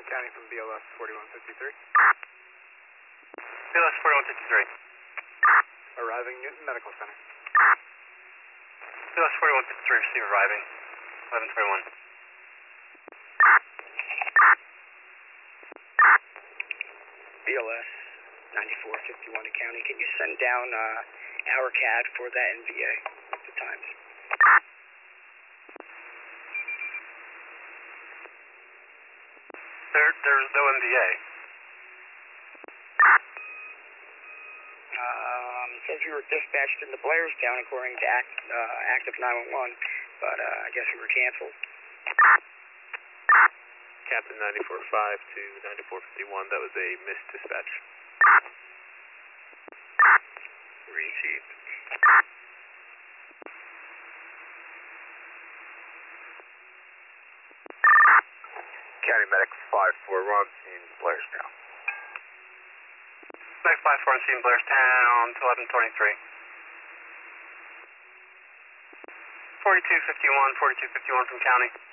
Warren County from BLS 4153. BLS 4153. Arriving Newton Medical Center. BLS 4153, receive arriving. 1121. BLS 9451 to county. Can you send down our CAD for that NVA at the times? There's no NVA. It says we were dispatched into Blairstown according to active 911, but I guess we were canceled. Captain 94.5 to 9451, that was a missed dispatch. Received. County Medic 5-4, we're on scene, Blairstown. Medic 5-4 on scene, Blairstown, 1123. 4251 from county.